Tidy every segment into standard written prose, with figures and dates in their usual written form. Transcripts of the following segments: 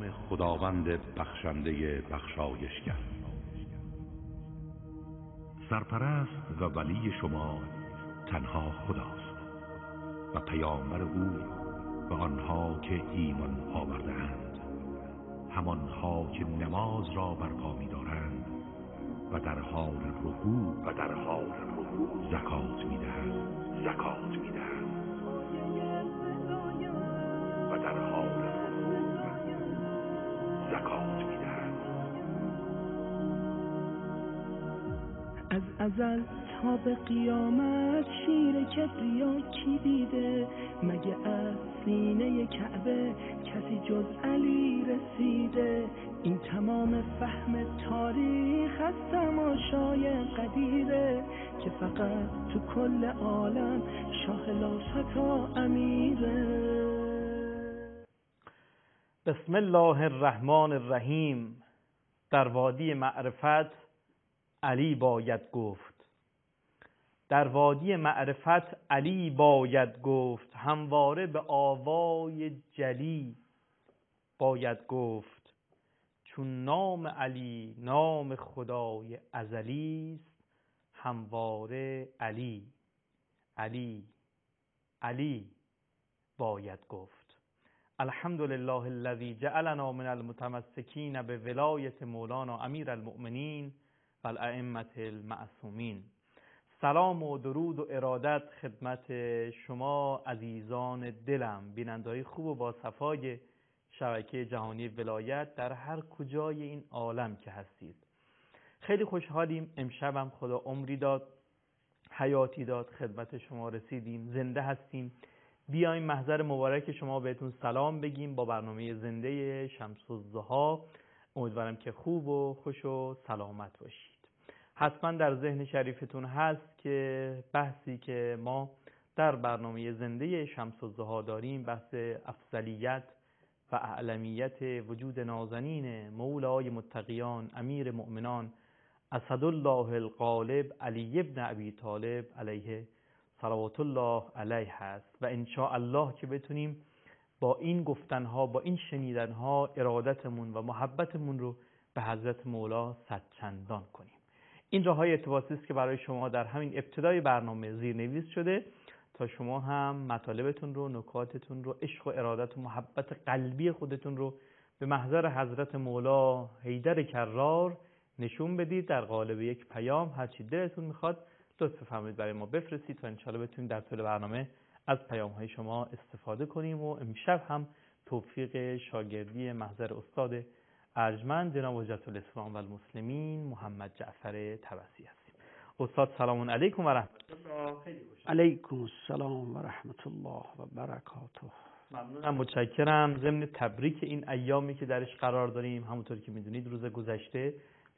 نام خداوند بخشنده بخشایشگر. سرپرست و ولی شما تنها خداست و پیامبر او و آنها که ایمان آورده‌اند، همانها که نماز را برپا می‌دارند و در حال رکوع زکات می‌دهند و در حال رکوع زکات می‌دهند. از ازل تا به قیامت شیر کبریا کی دیده؟ مگه از سینه کعبه کسی جز علی رسیده؟ این تمام فهم تاریخ از تماشای قدیره که فقط تو کل عالم شاه لافتا امیره. بسم الله الرحمن الرحیم. در وادی معرفت علی باید گفت، در وادی معرفت علی باید گفت، همواره به آوای جلی باید گفت. چون نام علی نام خدای ازلی است، همواره علی علی علی باید گفت. الحمدلله الذی جعلنا من المتمسکین به ولایت مولانا امیر المؤمنین و الائمة المعصومین. سلام و درود و ارادت خدمت شما عزیزان دلم، بیننده‌های خوب و با صفای شبکه جهانی ولایت در هر کجای این عالم که هستید. خیلی خوشحالیم امشبم خدا عمری داد، حیاتی داد، خدمت شما رسیدیم، زنده هستیم. بیایم محضر مبارک شما بهتون سلام بگیم با برنامه زنده شمس الضحی. امیدوارم که خوب و خوش و سلامت باشید. حتما در ذهن شریفتون هست که بحثی که ما در برنامه زنده شمس الضحی داریم بحث افضلیت و اعلمیت وجود نازنین مولای متقیان امیر مؤمنان اسدالله الغالب علی ابن ابی طالب علیه صلوات الله علیه هست و ان شاء الله که بتونیم با این گفتنها، با این شنیدنها ارادتمون و محبتمون رو به حضرت مولا صدچندان کنیم. این راههای ارتباطی است که برای شما در همین ابتدای برنامه زیرنویس شده تا شما هم مطالبتون رو، نکاتتون رو، عشق و ارادت و محبت قلبی خودتون رو به محضر حضرت مولا حیدر کرار نشون بدید در قالب یک پیام. هرچی دلتون میخواد لطف فرمایید برای ما بفرستید تا انشالله بتونیم در طول برنامه از پیام‌های شما استفاده کنیم. و امشب هم توفیق شاگردی محضر استاد ارجمند جناب حجت الاسلام و المسلمین محمد جعفر طبسی هستیم. استاد سلام علیکم و رحمت الله. علیکم السلام و رحمت الله و برکاته. ممنونم، متشکرم. ضمن تبریک این ایامی که درش قرار داریم، همونطور که میدونید روز گذشته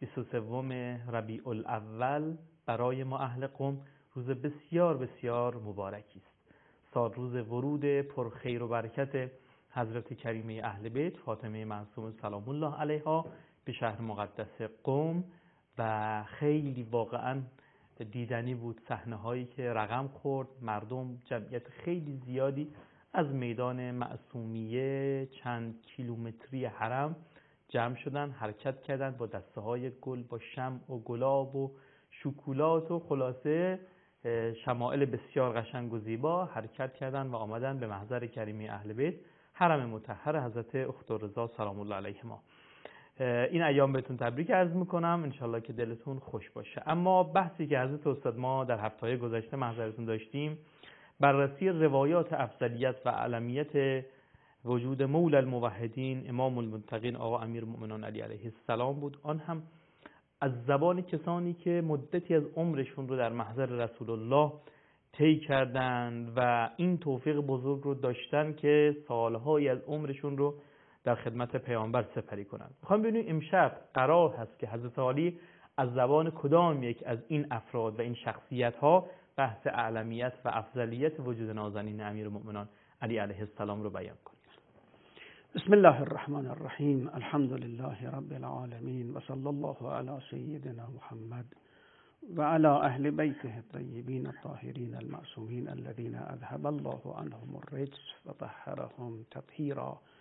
23 ربیع الاول برای ما اهل قم روز بسیار بسیار مبارکی است. سال روز ورود پرخیر و برکت حضرت کریمه اهل بیت فاطمه معصومه سلام الله علیها به شهر مقدس قم و خیلی واقعا دیدنی بود صحنه هایی که رقم خورد. مردم جمعیت خیلی زیادی از میدان معصومیه چند کیلومتری حرم جمع شدن، حرکت کردن با دسته های گل، با شمع و گلاب و شکلات و خلاصه شمائل بسیار قشنگ و زیبا حرکت کردن و آمدن به محضر کریمه اهل بیت حرم مطهر حضرت اختررضا سلام الله علیهما. این ایام بهتون تبریک عرض میکنم، انشالله که دلتون خوش باشه. اما بحثی که حضرت استاد ما در هفته‌های گذشته محضرتون داشتیم بررسی روایات افضلیت و علمیت وجود مولا الموحدین امام المتقین آقا امیر المؤمنان علی علیه السلام بود، آن هم از زبان کسانی که مدتی از عمرشون رو در محضر رسول الله طی کردند و این توفیق بزرگ رو داشتن که سالهای از عمرشون رو در خدمت پیامبر سپری کنند. میخوام ببینیم امشب قرار هست که حضرت علی از زبان کدام یک از این افراد و این شخصیت ها بحث اعلمیت و افضلیت وجود نازنین امیرالمؤمنان علی علیه السلام رو بیان کنید. بسم الله الرحمن الرحیم. الحمد لله رب العالمین و صلی الله علی سیدنا محمد و علی اهل بیته الطیبین الطاهرین المعصومین الذین اذهب الله عنهم الرجس و طهرهم تطهیرا.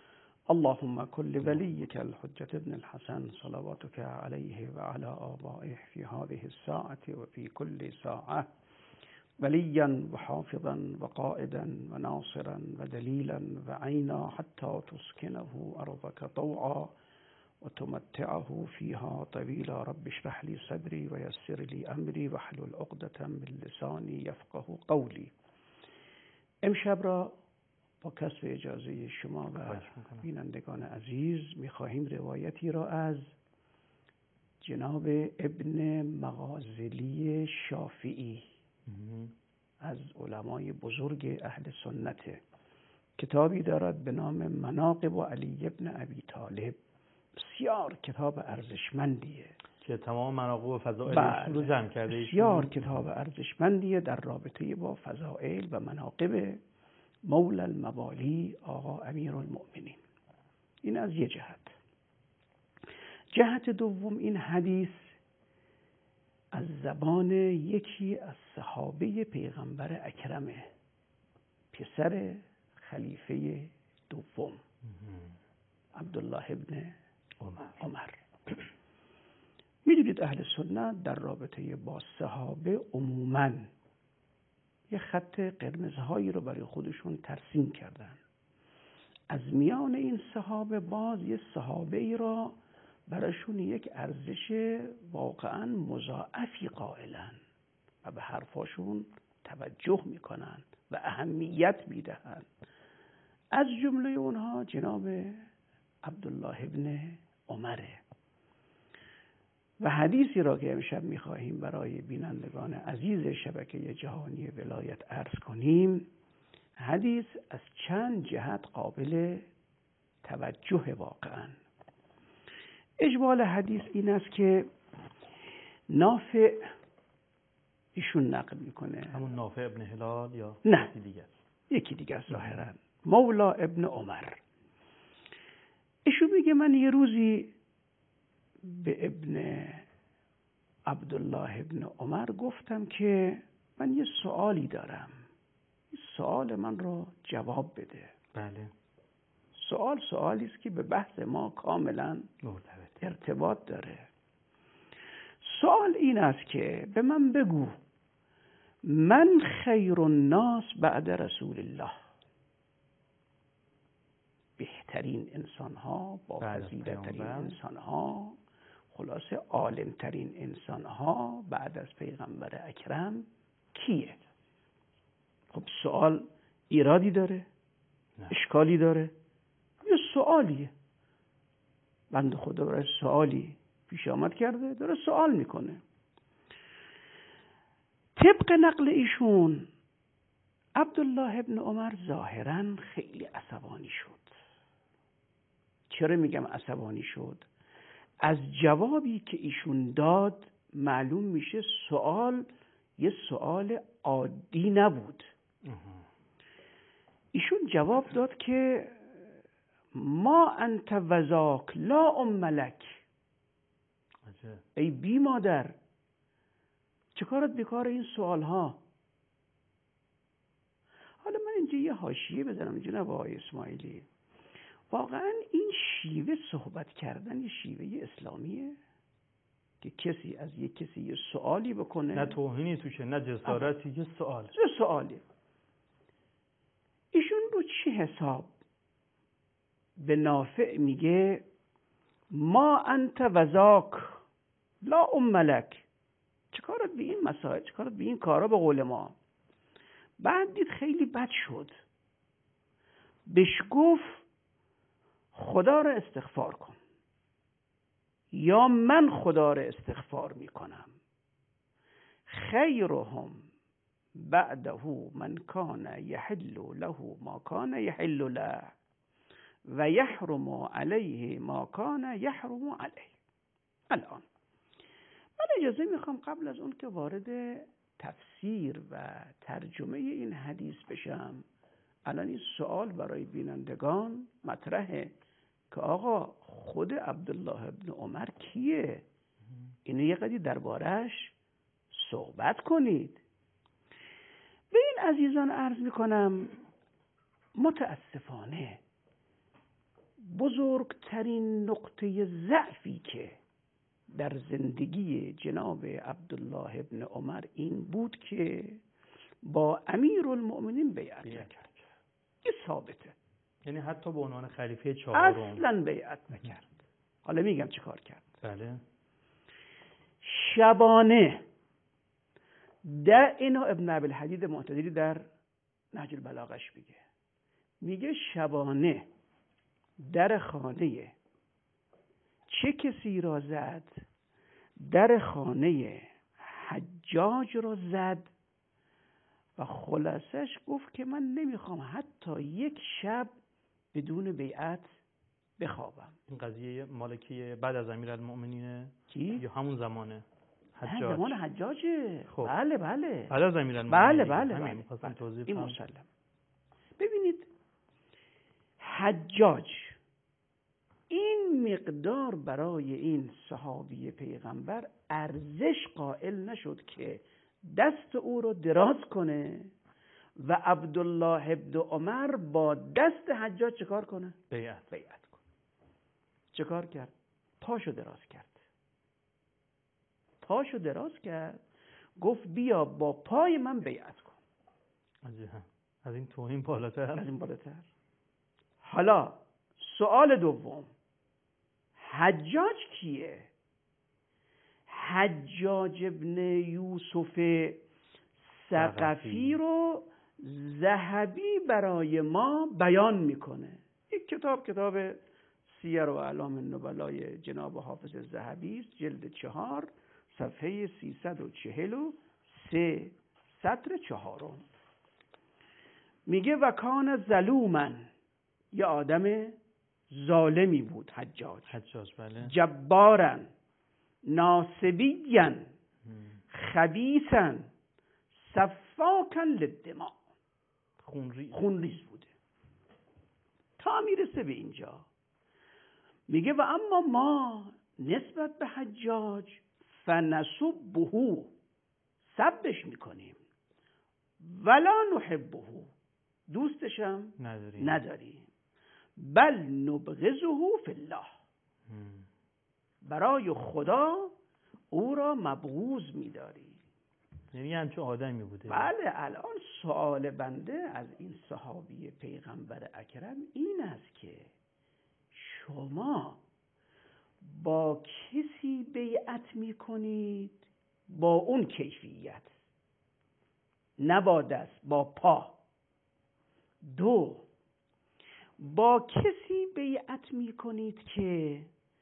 اللهم كل وليك الحجة ابن الحسن صلواتك عليه وعلى آبائه في هذه الساعة وفي كل ساعة وليا وحافظا وقائدا وناصرا ودليلا وعينا حتى تسكنه أرضك طوعا وتمتعه فيها طويلا. رب اشرح لي صدري ويسر لي أمري واحلل عقدة من لساني يفقه قولي. امشب را با کسب اجازه شما و بینندگان عزیز می‌خواهیم روایتی را از جناب ابن مغازلی شافعی از علمای بزرگ اهل سنت، کتابی دارد به نام مناقب علی ابن ابی طالب. بسیار کتاب ارزشمندیه که تمام مناقب و فضائلش رو جمع کرده. بسیار کتاب ارزشمندیه در رابطه با فضائل و مناقب مولا الموالی آقا امیرالمؤمنین. این از یه جهت. جهت دوم، این حدیث از زبان یکی از صحابه پیغمبر اکرمه، پسر خلیفه دوم عبدالله ابن عمر. میدونید اهل سنت در رابطه با صحابه عموماً یه خط قرمزهایی رو برای خودشون ترسیم کردن. از میان این صحابه باز یه صحابه ای را براشون یک ارزش واقعاً مضاعفی قائلن و به حرفاشون توجه میکنن و اهمیت میدهن. از جمله اونها جناب عبدالله ابن عمره. و حدیثی را که امشب می‌خواهیم برای بینندگان عزیز شبکه جهانی ولایت عرض کنیم، حدیث از چند جهت قابل توجه واقعاً. اجمال حدیث این است که نافع ایشون نقل میکنه. همون نافع ابن هلال یا نه یکی دیگه ظاهراً مولا ابن عمر. ایشون میگه من یه روزی به ابن عبدالله ابن عمر گفتم که من یه سوالی دارم، این سوال من رو جواب بده. بله. سوالی است که به بحث ما کاملا ارتباط داره. سوال این است که به من بگو من خیر الناس بعد رسول الله، بهترین انسان‌ها، با فضیلت‌ترین انسان‌ها، خلاصه عالم‌ترین انسان‌ها بعد از پیغمبر اکرم کیه؟ خب سوال ایرادی داره؟ نه. اشکالی داره؟ یه سوالیه. بنده خدا برای سوالی پیش آمد کرده، داره سوال میکنه. طبق نقل ایشون عبدالله ابن عمر ظاهراً خیلی عصبانی شد. چرا میگم عصبانی شد؟ از جوابی که ایشون داد معلوم میشه سوال یه سوال عادی نبود. ایشون جواب داد که ما انت وذاک لا ام لک. ای بی مادر، چه کارت بیکار این سوال ها؟ حالا من اینجا یه حاشیه بزنم جناب آقای اسماعیلی. واقعا این شیوه صحبت کردن یه شیوه اسلامیه که کسی از یک کسی یه سوالی بکنه، نه توهینی توشه نه جسارتی، یه سوالی. ایشون رو چه حساب به نافع میگه ما انت وذاک لا ام لک، چه کارت به این مسائل، چه کارت به این کارا به قول ما؟ بعد دید خیلی بد شد، بهش گفت خدا را استغفار کن یا من خدا را استغفار میکنم. خیرهم بعده من کان یحل له ما کان یحل له و یحرم علیه ما کان یحرم علیه. الان من اجازه میخوام قبل از اون که وارد تفسیر و ترجمه این حدیث بشم، الان این سوال برای بینندگان مطرحه که آقا خود عبدالله ابن عمر کیه؟ اینو یه قدری دربارش صحبت کنید. به این عزیزان عرض میکنم متاسفانه بزرگترین نقطه ضعفی که در زندگی جناب عبدالله ابن عمر این بود که با امیرالمؤمنین بیعت نکرد. این ثابته. یعنی حتی به عنوان خلیفه چهارم اصلا بیعت نکرد. حالا میگم چه کار کرد. بله. شبانه در اینو ابن ابوالحدید معتزلی در نهج البلاغش میگه شبانه در خانه چه کسی را زد؟ در خانه حجاج را زد و خلاصش گفت که من نمیخوام حتی یک شب بدون بیعت بخوابم. این قضیه مالکی بعد از امیرالمؤمنینه کی؟ یا همون زمانه حجاج؟ زمان حجاجه. خب. بله بعد از امیرالمؤمنین. بله. می‌خواستم توضیح این بدم. مسلم. ببینید حجاج این مقدار برای این صحابی پیغمبر ارزش قائل نشد که دست او رو دراز کنه و عبدالله ابن عمر با دست حجاج چکار کنه؟ بیعت کنه. چکار کرد؟ پاشو دراز کرد. گفت بیا با پای من بیعت کن. از این توهین بالاتر. حالا سوال دوم، حجاج کیه؟ حجاج ابن یوسف ثقفی رو ذهبی برای ما بیان میکنه. یک کتاب سیر و اعلام النبلای جناب حافظ ذهبی است، جلد 4 صفحه 343 سطر 4. میگه و کان ظلومن، یه آدم ظالمی بود حجاج. بله. جبارن، ناصبیان، خبیثن، صفاکن للدماء، خونریز بوده. تا میرسه به اینجا میگه و اما ما نسبت به حجاج فنسبه، سبش میکنیم، ولا نحبه، دوستشم نداریم، بل نبغضه فی الله، برای خدا او را مبغوض می‌داریم. یعنی همچون آدمی بوده. بله. الان سوال بنده از این صحابی پیغمبر اکرم این است که شما با کسی بیعت می‌کنید با اون کیفیت، نه با دست، با پا. 2 با کسی بیعت می‌کنید که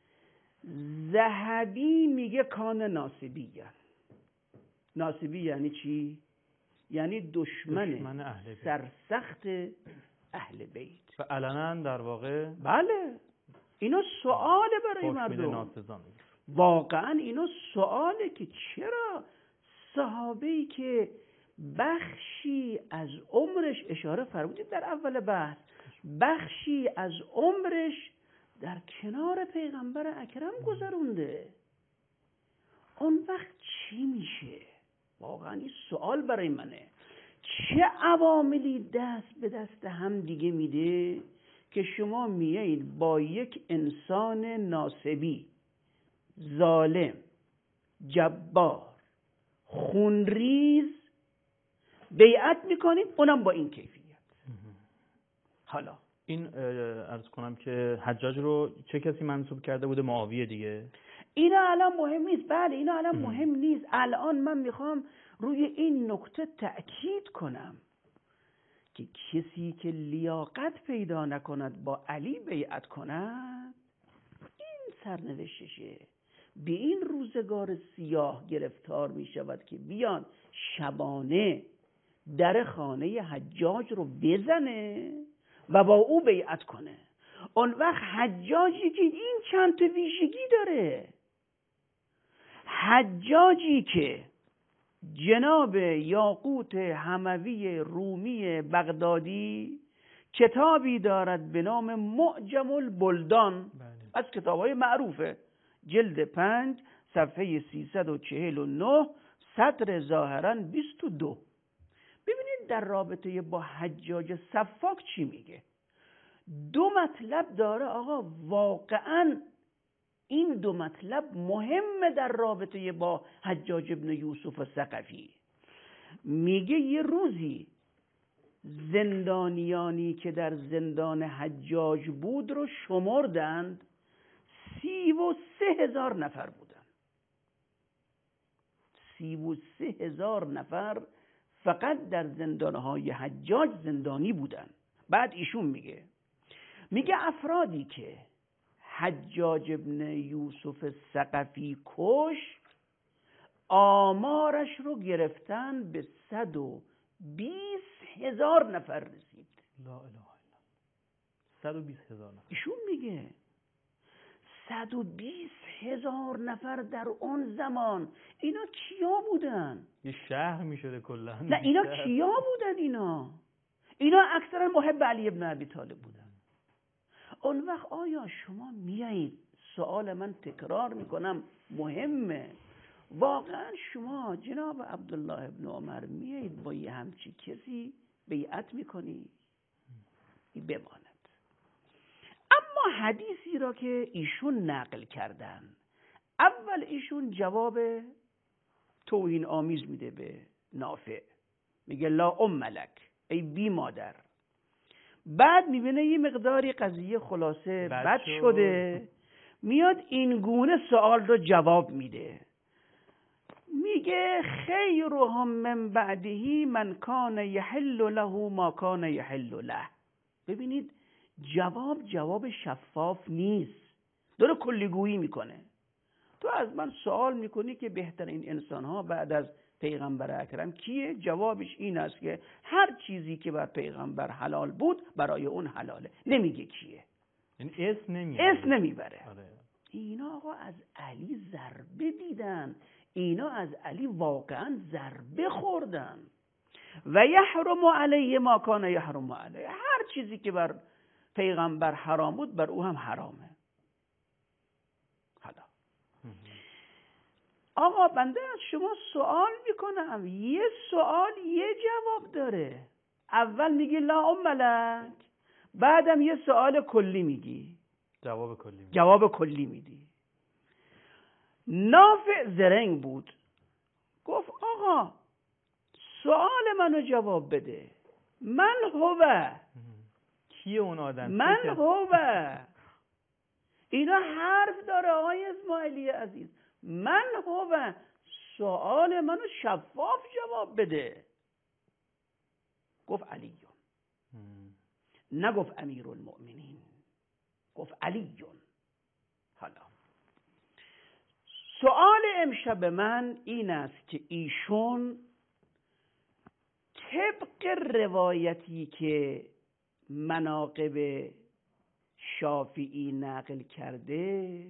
ذهبی میگه کان ناصبیه. ناصبی یعنی چی؟ یعنی دشمن اهل بیت، سرسخت اهل بیت. و علنا در واقع بله. اینا سؤاله برای مردم. واقعا اینا سؤاله که چرا صحابه‌ای که بخشی از عمرش، اشاره فرمودید در اول بحث، بخشی از عمرش در کنار پیغمبر اکرم گذرونده، اون وقت چی میشه؟ واقعا این سوال برای منه. چه عواملی دست به دست هم دیگه میده که شما میایید با یک انسان ناصبی، ظالم، جبار، خونریز بیعت میکنید، اونم با این کیفیت؟ حالا این عرض کنم که حجاج رو چه کسی منصوب کرده بوده؟ معاویه دیگه. اینا الان مهم نیست. بله اینا الان مهم نیست. الان من میخوام روی این نکته تأکید کنم که کسی که لیاقت پیدا نکند با علی بیعت کند، این سرنوشتشه. به این روزگار سیاه گرفتار میشود که بیان شبانه در خانه حجاج رو بزنه و با او بیعت کنه. اون وقت حجاجی که این چند تا ویژگی داره، حجاجی که جناب یاقوت حموی رومی بغدادی کتابی دارد به نام معجم البلدان، از کتاب‌های معروفه، جلد 5 صفحه 349 سطر ظاهراً 22. ببینید در رابطه با حجاج صفاک چی میگه. دو مطلب داره آقا، واقعا این دو مطلب مهمه در رابطه با حجاج ابن یوسف ثقفی. میگه یه روزی زندانیانی که در زندان حجاج بود رو شمردند، 33,000 نفر بودن. 33,000 نفر فقط در زندانهای حجاج زندانی بودن. بعد ایشون میگه افرادی که حجاج ابن یوسف ثقفی کش، آمارش رو گرفتن به 120,000 نفر رسید. لا اله الا الله. 120,000 نفر. ایشون میگه 120,000 نفر در اون زمان. اینا کیا بودن؟ یه شهر میشده کلا. نه اینا کیا بودن؟ اینا اکثرا محب علی ابن ابی طالب بودن. اون وقت آیا شما میایید، سوال من تکرار میکنم مهمه، واقعا شما جناب عبدالله ابن عمر میایید با یه همچی کسی بیعت میکنی؟ بماند. اما حدیثی را که ایشون نقل کردن، اول ایشون جواب توهین آمیز میده به نافع، میگه لا ام لک، ای بی مادر. بعد میبینه یه مقداری قضیه خلاصه بد شده، میاد این گونه سوال رو جواب میده، میگه خیرهم من بعدهی من کان یحل له ما کان یحل له. ببینید جواب شفاف نیست، داره کلیگویی میکنه. تو از من سوال میکنی که بهترین انسانها بعد از پیغمبر اکرم کیه؟ جوابش این است که هر چیزی که بر پیغمبر حلال بود برای اون حلاله. نمیگه کیه، یعنی اسم نمیبره. آره. اینا آقا از علی ضربه دیدن، اینا از علی واقعا ضربه خوردن. و یحرم علیه ما کان یحرم علیه، هر چیزی که بر پیغمبر حرام بود بر او هم حرامه. حالا آقا بنده از شما سوال میکنم، یه سوال یه جواب داره. اول میگی لا ام لک، بعدم یه سوال کلی میگی، جواب کلی میدی. نافع زرنگ بود، گفت آقا سوال منو جواب بده. من هو، کیه اون آدم؟ من هو. اینا حرف داره آقای اسماعیلی عزیز. من هو، سوال منو شفاف جواب بده. گفت علیون، نگفت امیر المؤمنین، گفت علیون. حالا سوال امشب من این است که ایشون طبق روایتی که مناقب شافعی نقل کرده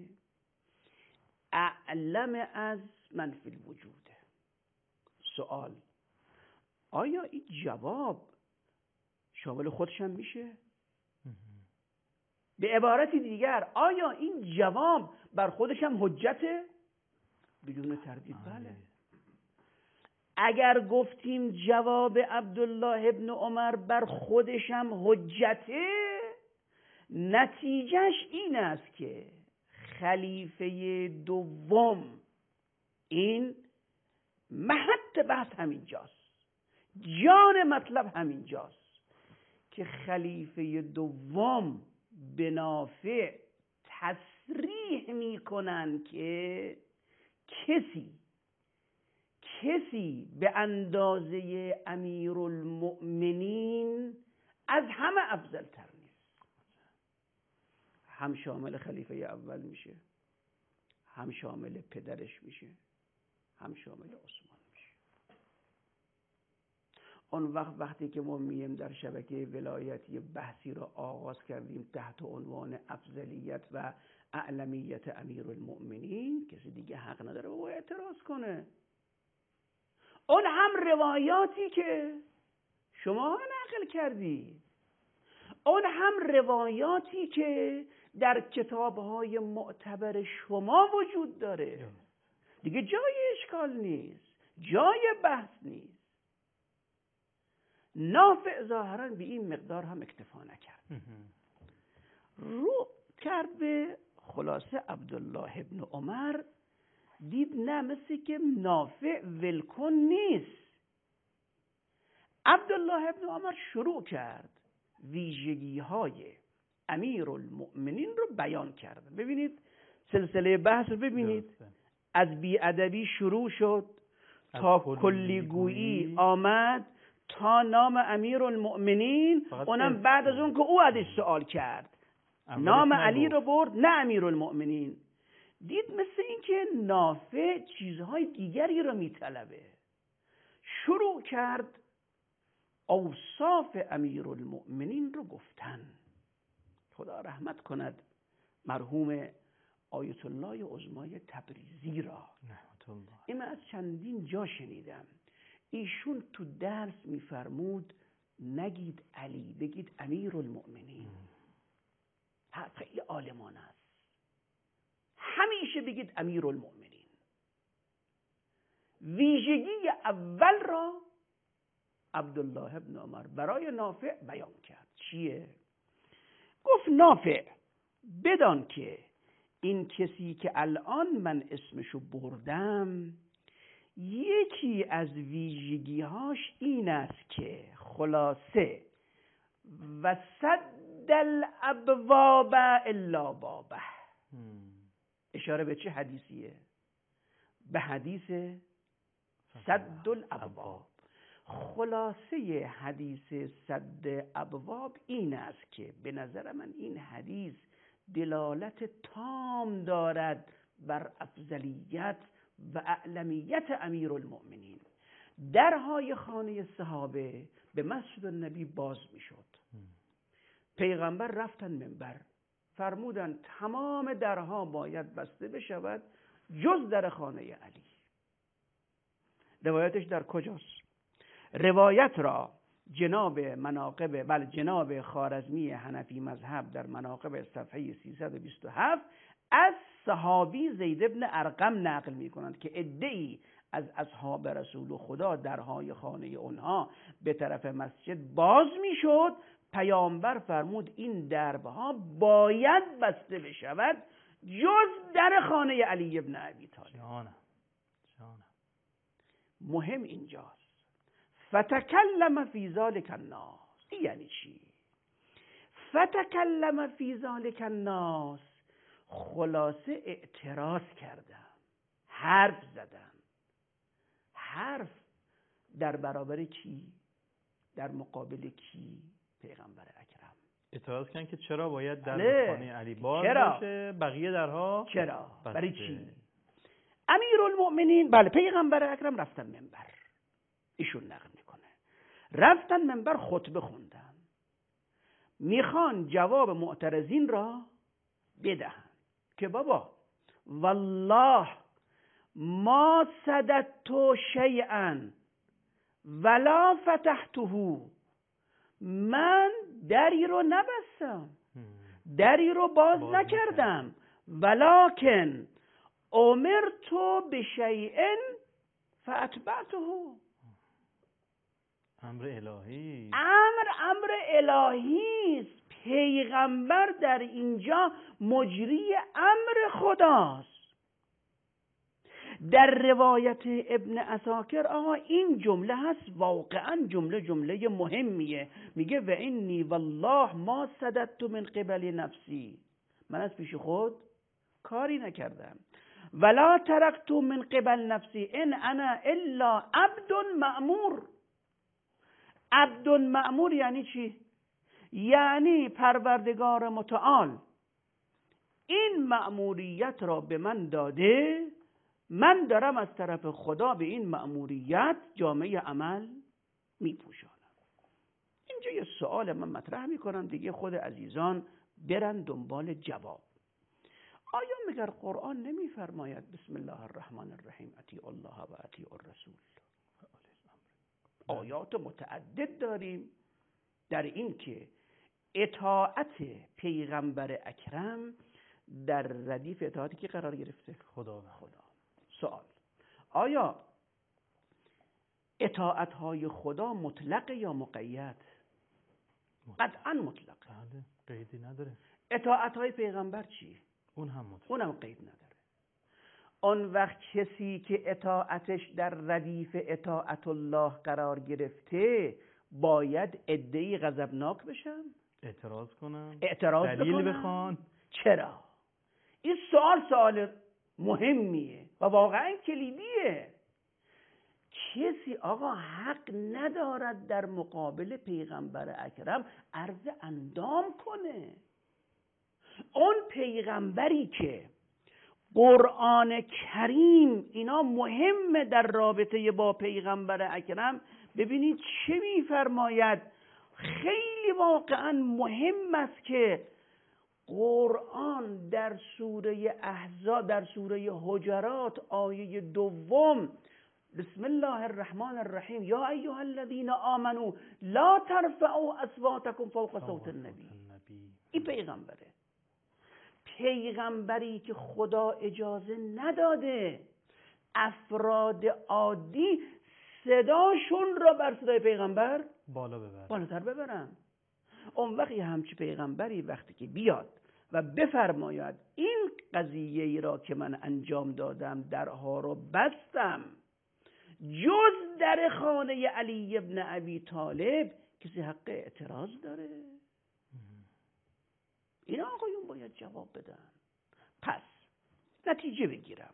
اعلم از من فی الوجود. سوال، آیا این جواب شامل خودشم میشه؟ به عبارت دیگر آیا این جواب بر خودشم حجته؟ بدون تردید بله. اگر گفتیم جواب عبدالله ابن عمر بر خودشم حجته، نتیجهش این است که خلیفه دوم، این محط بحث همینجاست، جان مطلب همینجاست که خلیفه دوم به نافع تصریح میکنن که کسی به اندازه امیرالمؤمنین از همه افضل تر نیست. هم شامل خلیفه اول میشه، هم شامل پدرش میشه، هم شامل عثمان میشه. اون وقتی که ما میم در شبکه ولایتی بحثی را آغاز کردیم تحت عنوان افضلیت و اعلمیت امیرالمؤمنین، کسی دیگه حق نداره او اعتراض کنه. اون هم روایاتی که شما نقل کردی، اون هم روایاتی که در کتاب‌های معتبر شما وجود داره، دیگه جای اشکال نیست، جای بحث نیست. نافع ظاهراً به این مقدار هم اکتفا نکرد. رو کرد به خلاصه عبدالله ابن عمر، دید نه، مثل که نافع ولکن نیست. عبدالله ابن عمر شروع کرد ویژگی های امیرالمؤمنین رو بیان کردن. ببینید سلسله بحث رو ببینید، از بیادبی شروع شد تا کلیگویی آمد تا نام امیرالمؤمنین، اونم بعد از اون که او ازش سوال کرد نام علی رو برد نه امیرالمؤمنین. دید مثل این که نافع چیزهای دیگری رو میطلبه. شروع کرد اوصاف امیرالمؤمنین رو گفتن. خدا رحمت کند مرحوم آیت الله عظمای تبریزی را. این من از چندین جا شنیدم. ایشون تو درس میفرمود نگید علی، بگید امیرالمؤمنین. خیلی عالمانه است. همیشه بگید امیرالمؤمنین. ویژگی اول را عبدالله ابن عمر برای نافع بیان کرد. چیه؟ گفت نافع بدان که این کسی که الان من اسمشو بردم یکی از ویژگیهاش این است که خلاصه و سد الابواب الا بابه. اشاره به چه حدیثیه؟ به حدیث سد الابواب. خلاصه حدیث سد ابواب این است که به نظر من این حدیث دلالت تام دارد بر افضلیت و اعلمیت امیرالمؤمنین. درهای خانه صحابه به مسجد النبی باز می شد. پیغمبر رفتن منبر فرمودن تمام درها باید بسته بشود جز در خانه علی. روایتش در کجاست؟ روایت را جناب خوارزمی حنفی مذهب در مناقب صفحه 327 از صحابی زید بن ارقم نقل می کنند که عده‌ای از اصحاب رسول خدا درهای خانه اونها به طرف مسجد باز می شد. پیامبر فرمود این درها باید بسته بشود جز در خانه علی ابن ابی طالب. مهم اینجاست فتکلم فی ذلک الناس. یعنی چی؟ فتکلم فی ذلک الناس خلاصه اعتراض کردم، حرف زدم. حرف در برابر کی؟ در مقابل کی؟ پیغمبر اکرم. اعتراض کردن که چرا باید در خانه علی باز باشه، بقیه درها چرا؟ برای چی؟ امیرالمؤمنین پیغمبر اکرم رفتن منبر. ایشون نقل میکنه رفتن منبر خطبه خوندن، میخوان جواب معترضین را بدهن که بابا والله ما صددت شیئا ولا فتحته. من دری رو نبستم، دری رو باز نکردم، ولکن امرت بشیء فاتبعته. امر الهی. امر الهی است. پیغمبر در اینجا مجری امر خداست. در روایت ابن عساکر این جمله هست، واقعا جمله مهمیه. میگه و انی والله ما صددت من قبل نفسی. من از پیش خود کاری نکردم. ولا ترکت من قبل نفسی ان انا الا عبد مأمور. عبد مأمور یعنی چی؟ یعنی پروردگار متعال این مأموریت را به من داده، من دارم از طرف خدا به این مأموریت جامعه عمل میپوشانم. اینجا یه سوال من مطرح میکنم دیگه، خود عزیزان برن دنبال جواب. آیا مگر قرآن نمیفرماید بسم الله الرحمن الرحیم اطیعوا الله و اطیعوا الرسول؟ آیات متعدد داریم در این که اطاعت پیغمبر اکرم در ردیف اطاعتی که قرار گرفته خدا. سوال: آیا اطاعت های خدا مطلق یا مقید؟ قطعا مطلق. قیدی نداره. اطاعت‌های پیغمبر چی؟ اونم قید نداره. اون وقت کسی که اطاعتش در ردیف اطاعت الله قرار گرفته باید عده‌ای غضبناک بشن؟ اعتراض دلیل بکنن؟ بخوان؟ چرا؟ این سوال مهمیه و واقعا کلیدیه. کسی آقا حق ندارد در مقابل پیغمبر اکرم عرض اندام کنه. اون پیغمبری که قرآن کریم اینا مهمه در رابطه با پیغمبر اکرم، ببینید چه میفرماید. خیلی واقعا مهم است که قرآن در سوره احزاب، در سوره حجرات آیه 2، بسم الله الرحمن الرحیم، یا ایها الذین آمنوا لا ترفعوا اصواتکم فوق صوت النبی. این پیغمبری که خدا اجازه نداده افراد عادی صداشون را بر صدای پیغمبر بالاتر ببرن. اون وقتی همچی پیغمبری وقتی که بیاد و بفرماید این قضیه ای را که من انجام دادم درها رو بستم، جز در خانه علی ابن ابی طالب کسی حق اعتراض داره؟ این آقایون باید جواب بدن. پس نتیجه بگیرم،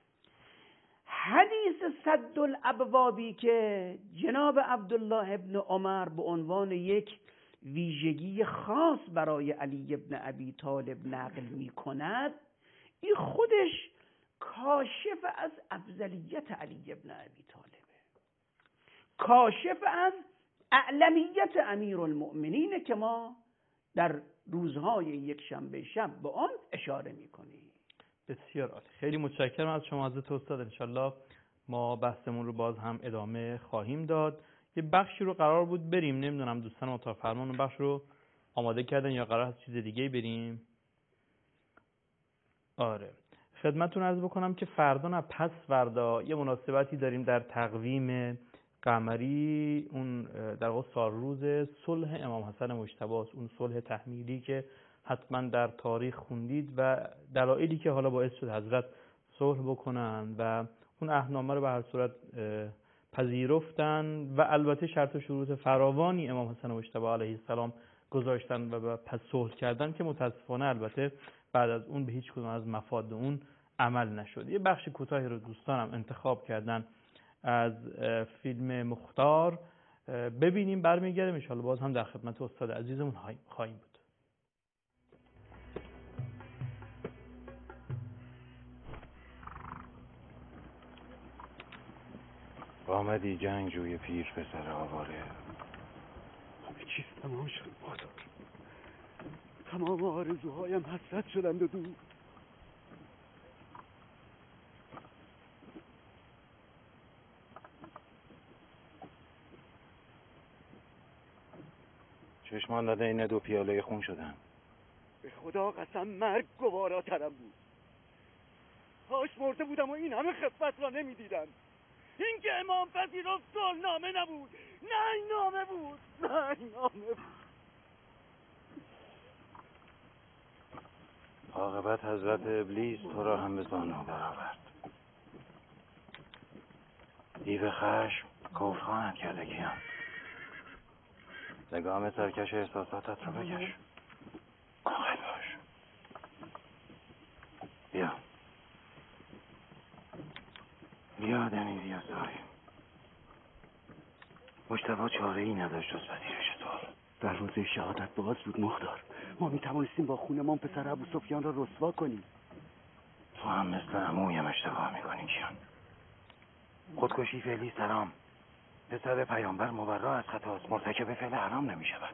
حدیث سد الابوابی که جناب عبدالله ابن عمر به عنوان یک ویژگی خاص برای علی ابن ابی طالب نقل می کند، این خودش کاشف از افضلیت علی ابن ابی طالبه، کاشف از اعلمیت امیرالمؤمنین که ما در روزهای یک شنبه شب به آن اشاره میکنیم. بسیار عالی، خیلی متشکرم از شما حضرت استاد. انشالله ما بحثمون رو باز هم ادامه خواهیم داد. یه بخشی رو قرار بود بریم، نمیدونم دوستان اتاق فرمان اون بخش رو آماده کردن یا قرار هست چیز دیگه بریم؟ آره، خدمتتون عرض بکنم که فردا نه پس فردا یه مناسبتی داریم در تقویم قمری، اون در واقع سالروز صلح امام حسن مجتبی است، اون صلح تحمیلی که حتما در تاریخ خوندید و دلایلی که حالا باعث شد حضرت صلح بکنن و اون عهدنامه رو به هر صورت پذیرفتن و البته شرط و شروط فراوانی امام حسن مجتبی علیه السلام گذاشتن و پس صلح کردن که متاسفانه البته بعد از اون به هیچ کدوم از مفاد اون عمل نشد. یه بخش کوتاهی رو دوستانم انتخاب کردن از فیلم مختار، ببینیم برمیگردیم ان شاءالله باز هم در خدمت استاد عزیزمون خواهیم بود. آمدی جنگجوی پیر پسر آواره، همه چیز تمام شد مادر، تمام آرزوهایم حسرت شدند و دور. چشمان داده این 2 پیاله خون شدن. به خدا قسم مرگ گواراترم بود. کاش مرده بودم و این همه خفت را نمیدیدم. این که امام پذیرفت صلحنامه نبود، نه نامه بود، نه نامه بود. عاقبت حضرت ابلیس تو را هم به زانو برآورد. دیو خشم کفرخانت کرده کیان. لگام سرکش احساساتت رو بکش. عاقل باش. بیا دنی بیا ساری. مجتبی چاره ای نداشت جز پذیرش تو. دروازه شهادت باز بود مختار. ما می توانستیم با خونمان پسر ابو سفیان را رسوا کنیم. تو هم مثل عمویم اشتباه میکنی کیان. خودکشی فعلی سلام. پسر پیامبر مبرا از خطاست، مرتکب فعل حرام نمیشود.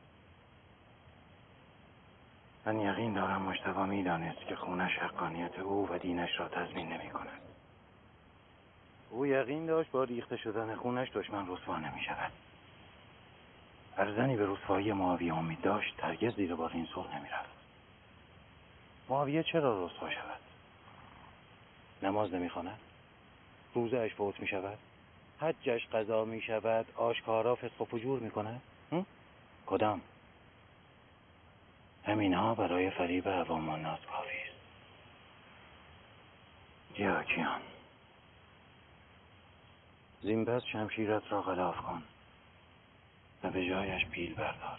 من یقین دارم مجتبی میدانست که خونش حقانیت او و دینش را تضمین نمی کند. او یقین داشت با ریخته شدن خونش دشمن رسوا نمی شود. هر زنی به رسوایی معاویه امید داشت هرگز زیر بار این صلح نمی رفت. معاویه چرا رسوا شود؟ نماز نمی خواند؟ روزه‌اش فوت می شود؟ حجش قضا می شود؟ آشکارا فسق و فجور می کند؟ کدام؟ همینها برای فریب عوام الناس کافی است. گیاکیان، زین پس شمشیرت را غلاف کن و به جایش پیل بردار.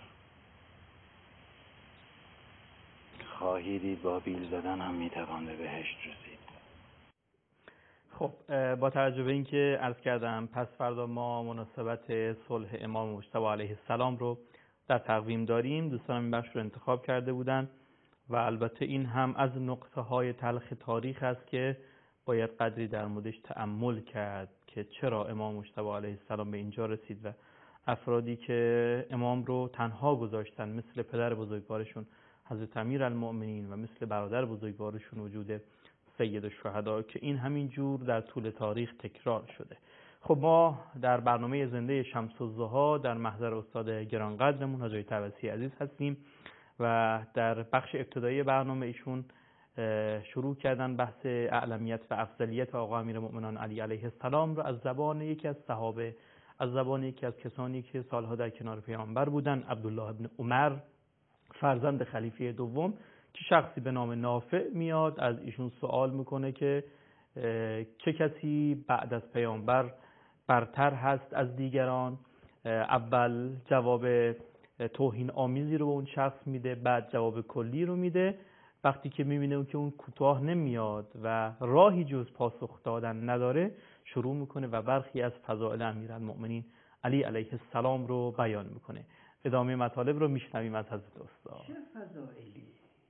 خواهی دید با پیل زدن هم میتوان به بهشت رسید. خب با توجه به اینکه عرض کردم پس فردا ما مناسبت صلح امام مجتبی علیه السلام رو در تقویم داریم، دوستان این بخش رو انتخاب کرده بودن و البته این هم از نقطه های تلخ تاریخ است که باید قدری در موردش تأمل کرد که چرا امام مجتبی علیه السلام به اینجا رسید و افرادی که امام رو تنها گذاشتن مثل پدر بزرگوارشون حضرت امیرالمؤمنین و مثل برادر بزرگوارشون وجود سید الشهدا که این همین جور در طول تاریخ تکرار شده. خب ما در برنامه زنده شمس الضحی در محضر استاد گرانقدرمون حاجی طبسی عزیز هستیم و در بخش ابتدایی برنامه ایشون شروع کردن بحث اعلمیت و افضلیت آقا امیرالمؤمنین علی علیه السلام رو از زبان یکی از صحابه، از زبان یکی از کسانی که سالها در کنار پیامبر بودن، عبدالله ابن عمر فرزند خلیفه دوم، که شخصی به نام نافع میاد از ایشون سوال میکنه که چه کسی بعد از پیامبر برتر هست از دیگران. اول جواب توهین آمیزی رو به اون شخص میده، بعد جواب کلی رو میده. وقتی که میبینه که اون کوتاه نمیاد و راهی جز پاسخ دادن نداره، شروع میکنه و برخی از فضائل امیرالمؤمنین علی علیه السلام رو بیان میکنه. ادامه مطالب رو میشنویم از حضرت استاد. چه فضائلی؟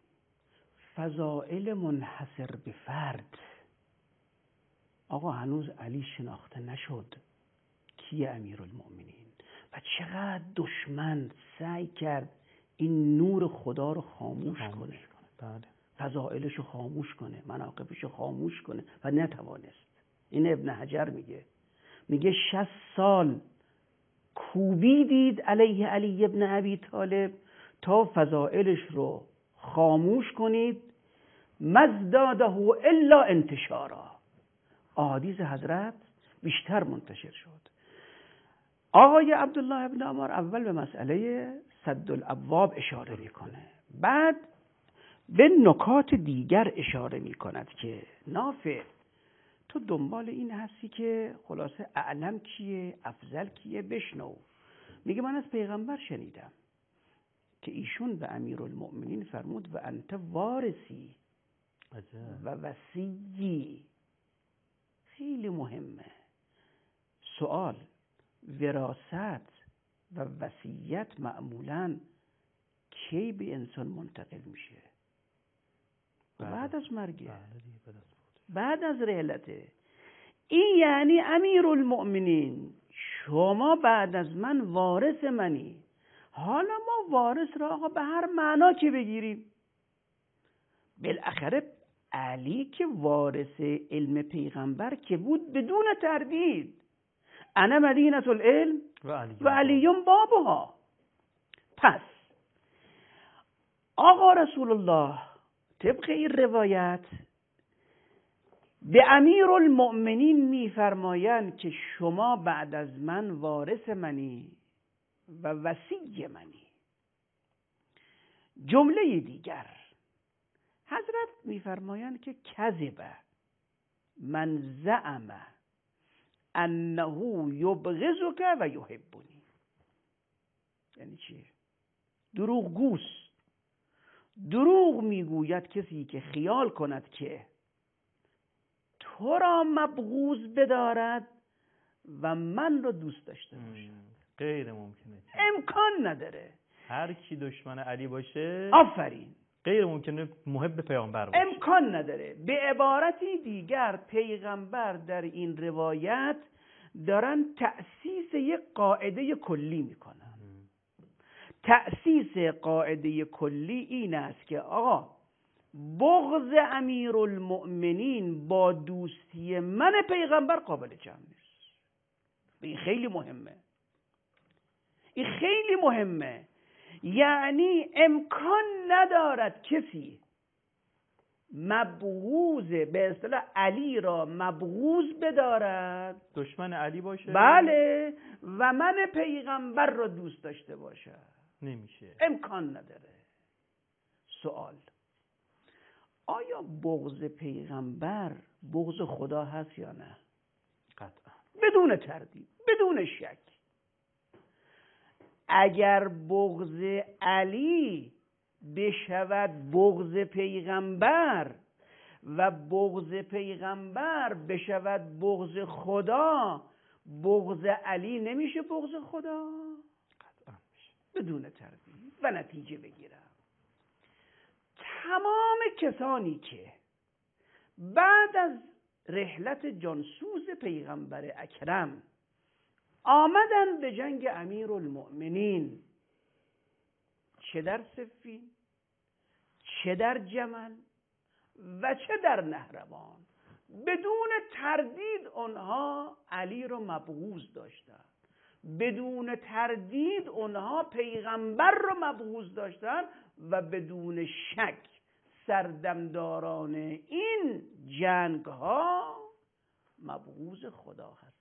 فضائل منحصر به فرد. آقا هنوز علی شناخته نشد کی امیرالمؤمنین و چقدر دشمن سعی کرد این نور خدا رو خاموش کنه. بله. فضائلش رو خاموش کنه، مناقبش رو خاموش کنه و نتوانست. این ابن حجر میگه 60 سال کوبیدید علیه علی ابن ابی طالب تا فضائلش رو خاموش کنید، مزداده الا انتشارا. احادیث حضرت بیشتر منتشر شد. آقای عبدالله ابن عمر اول به مسئله سد الابواب اشاره میکنه، بعد به نکات دیگر اشاره میکند که نافع تو دنبال این هستی که خلاصه اعلم کیه، افضل کیه، بشنو. میگه من از پیغمبر شنیدم که ایشون به امیرالمؤمنین فرمود و انت وارثی و وصیی. خیلی مهمه. سوال، وراثت و وصیت معمولاً کی به انسان منتقل میشه؟ بعد از مرگه، بعد از رحلته. این یعنی امیرالمؤمنین شما بعد از من وارث منی. حالا ما وارث را آقا به هر معنا که بگیریم، بالاخره علی که وارث علم پیغمبر که بود بدون تردید، انا مدینة العلم و علی بابها. پس آقا رسول الله طبق این روایت به امیرالمؤمنین میفرمایند که شما بعد از من وارث منی و وصی منی. جمله دیگر حضرت میفرمایند که کذب من زعم انه یبغضک و یحبنی. یعنی چیه؟ دروغگوست. دروغ میگوید کسی که خیال کند که تو را مبغوض بدارد و من را دوست داشته باشد. غیر ممکنه. امکان نداره. هر کی دشمن علی باشه، آفرین، غیر ممکنه محب پیامبر باشه. امکان نداره. به عبارتی دیگر پیغمبر در این روایت دارن تأسیس یک قاعده کلی میکنن. تأسیس قاعده کلی این است که آقا بغض امیرالمؤمنین با دوستی من پیغمبر قابل جمع نیست. این خیلی مهمه. این خیلی مهمه. یعنی امکان ندارد کسی مبغوض به اصطلاح علی را مبغوض بدارد، دشمن علی باشه، بله، و من پیغمبر را دوست داشته باشه. نمیشه. امکان نداره. سوال: آیا بغض پیغمبر بغض خدا هست یا نه؟ قطعا. بدون تردید، بدون شک. اگر بغض علی بشود بغض پیغمبر و بغض پیغمبر بشود بغض خدا، بغض علی نمیشه بغض خدا؟ قطعا میشه. بدون تردید. و نتیجه بگیرم: تمام کسانی که بعد از رحلت جانسوز پیغمبر اکرم آمدن به جنگ امیرالمؤمنین، چه در صفین، چه در جمل و چه در نهروان، بدون تردید اونها علی رو مبغوض داشتن، بدون تردید اونها پیغمبر رو مبغوض داشتن و بدون شک سردمداران این جنگ ها مبغوض خدا هستند.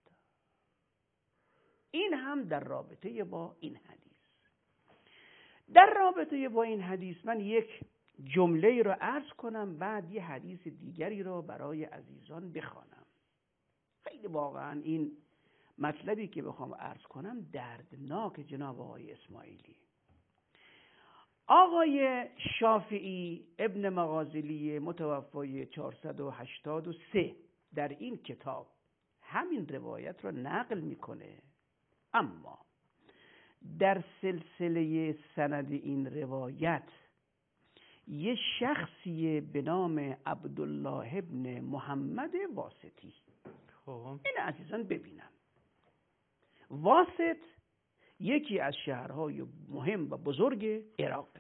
این هم در رابطه با این حدیث. در رابطه با این حدیث من یک جمله رو عرض کنم، بعد یه حدیث دیگری رو برای عزیزان بخوانم. خیلی واقعا این مطلبی که بخوام عرض کنم دردناک جناب آقای اسماعیلی. آقای شافعی ابن مغازلی متوفای 483 در این کتاب همین روایت رو نقل میکنه، اما در سلسله سند این روایت یه شخصی به نام عبدالله ابن محمد واسطی. خب این عزیزان ببینن، واسط یکی از شهرهای مهم و بزرگ عراقه.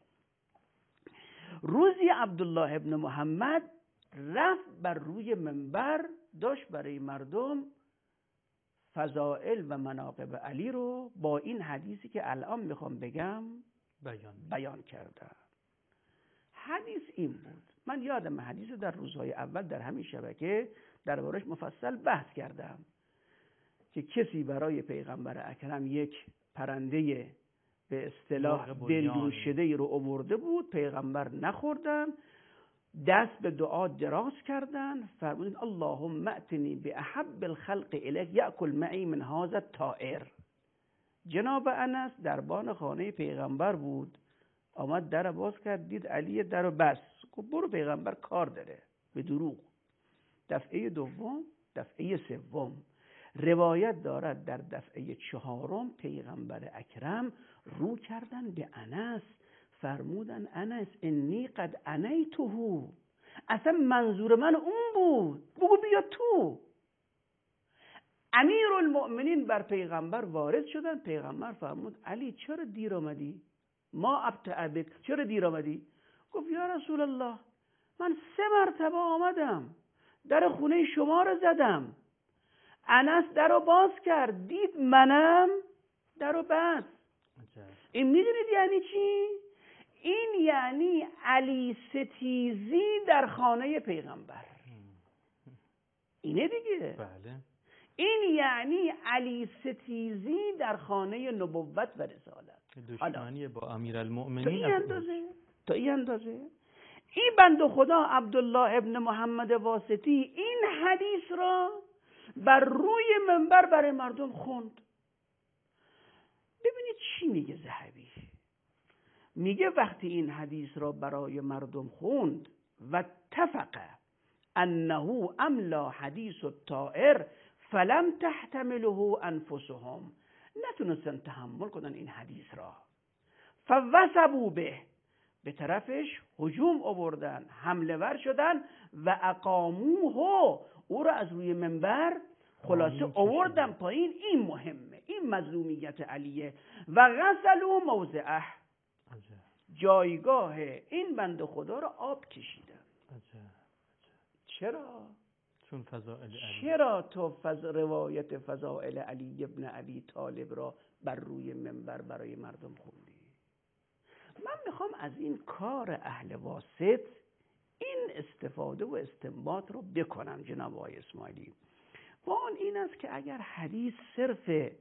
روزی عبدالله ابن محمد رفت بر روی منبر، داشت برای مردم فضائل و مناقب علی رو با این حدیثی که الان میخوام بگم بیان کردم. حدیث این بود، من یادم حدیث در روزهای اول در همین شبکه دربارش مفصل بحث کردم که کسی برای پیغمبر اکرم یک پرنده به اصطلاح دلدون شده رو آورده بود، پیغمبر نخوردن، دست به دعا دراز کردن، فرمودن اللهم ائتنی باحب الخلق الیک یاکل معی من هذا الطائر. جناب انس دربان خانه پیغمبر بود، آمد در باز کرد، دید علی در رو بست، گفت برو پیغمبر کار داره. به دروغ. دفعه دوم، دفعه سوم، روایت دارد در دفعه چهارم پیغمبر اکرم رو کردن به انس، فرمودن انس انی قد انیته، اصلا منظور من اون بود، بگو بیا تو. امیرالمؤمنین بر پیغمبر وارد شدن، پیغمبر فرمود علی چرا دیر آمدی؟ ما ابطأ بک، چرا دیر آمدی؟ گفت یا رسول الله من 3 مرتبه آمدم، در خونه شما رو زدم، انس در رو باز کرد، دید منم در رو بست. این میدونید یعنی چی؟ این یعنی علی ستیزی در خانه پیغمبر. اینه دیگه. بله. این یعنی علی ستیزی در خانه نبوت و رسالت. دشمنی با امیرالمؤمنین تا این اندازه این بنده خدا عبدالله ابن محمد واسطی این حدیث را بر روی منبر برای مردم خوند. ببینید چی میگه ذهبی. میگه وقتی این حدیث را برای مردم خوند و اتفق انه املا حدیث الطائر فلم تحتمله انفسهم، نتونستن تحمل کنن این حدیث را، فوثبوا به طرفش هجوم آوردن، حمله ور شدن و اقاموه، او را از روی منبر خلاصه آوردن پایین. این مهمه، این مظلومیت علیه. و غسلوا موضعه، جایگاه این بنده خدا را آب کشیدن. چرا؟ چون فضائل علی. چرا تو روایت فضائل علی ابن ابی طالب را بر روی منبر برای مردم خوندی؟ من میخوام از این کار اهل واسط این استفاده و استنباط رو بکنم جناب آقای اسماعیلی. و آن این است که اگر حدیث صرف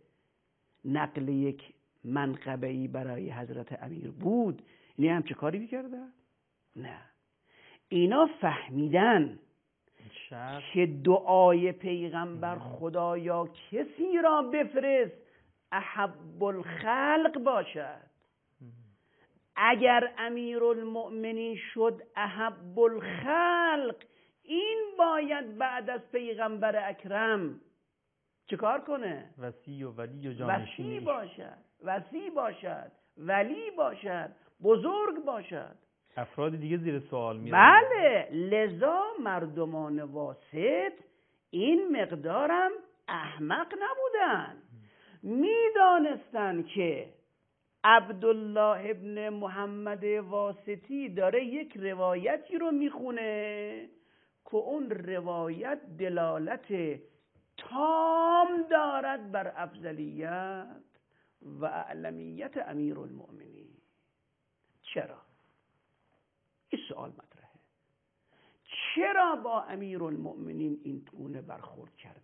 نقل یک منقبه‌ای برای حضرت امیر بود، یعنی هم چه کاری میکردن؟ نه، اینا فهمیدن که دعای پیغمبر خدایا کسی را بفرست احب الخلق باشد. اگر امیرالمؤمنین شد احب الخلق، این باید بعد از پیغمبر اکرم چه کار کنه؟ وصی و ولی و جانشینی وصی باشد، ولی باشد، بزرگ باشد. افراد دیگه زیر سوال میره. بله، لذا مردمان واسط این مقدارم احمق نبودن، میدانستن که عبدالله ابن محمد واسطی داره یک روایتی رو میخونه که اون روایت دلالت تام دارد بر افضلیت و اعلمیت امیرالمؤمنین. چرا؟ این سوال مطرحه. چرا با امیرالمؤمنین این گونه برخورد کردید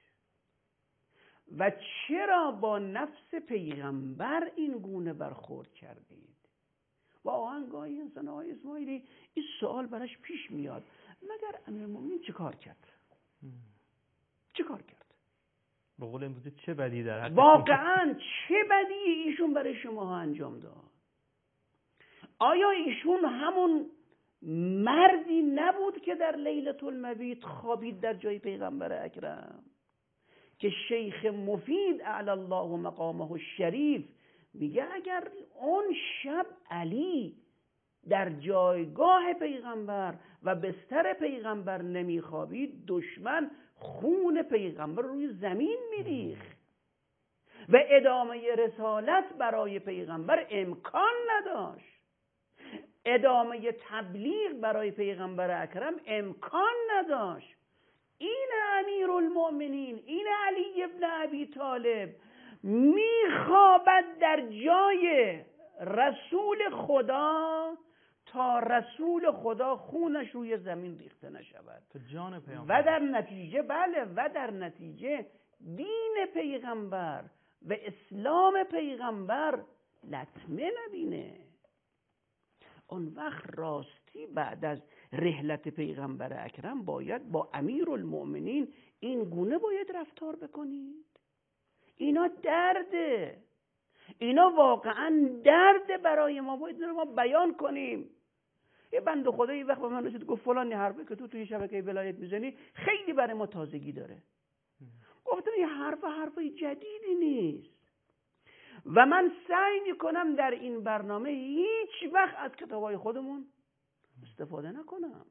و چرا با نفس پیغمبر این گونه برخورد کردید؟ و آهنگاهی انسان های اسماعیلی این سوال براش پیش میاد، مگر امیرالمؤمنین چه کار کرد؟ چه کار کرد؟ به قول امروزی چه بدی در حق واقعا چه بدی ایشون برای شما انجام داد؟ آیا ایشون همون مردی نبود که در لیلة المبیت خوابید در جای پیغمبر اکرم که شیخ مفید اعلی الله مقامه الشریف میگه اگر اون شب علی در جایگاه پیغمبر و بستر پیغمبر نمیخوابید، دشمن خون پیغمبر روی زمین میریخت و ادامه رسالت برای پیغمبر امکان نداشت، ادامه تبلیغ برای پیغمبر اکرم امکان نداشت. این امیرالمؤمنین، این علی ابن ابی طالب میخوابد در جای رسول خدا تا رسول خدا خونش روی زمین ریخته نشود جان پیامبر. و در نتیجه دین پیغمبر و اسلام پیغمبر لطمه نبینه. اون وقت راستی بعد از رحلت پیغمبر اکرم باید با امیرالمؤمنین این گونه باید رفتار بکنید. اینا درده، اینا واقعا درده برای ما، باید ما بیان کنیم. یه بنده خدایی وقت به من رسید گفت فلان حرفی که توی شبکه ولایت میزنی خیلی برای ما تازگی داره. گفتم این حرفی جدیدی نیست و من سعی میکنم در این برنامه هیچ وقت از کتابای خودمون استفاده نکنم.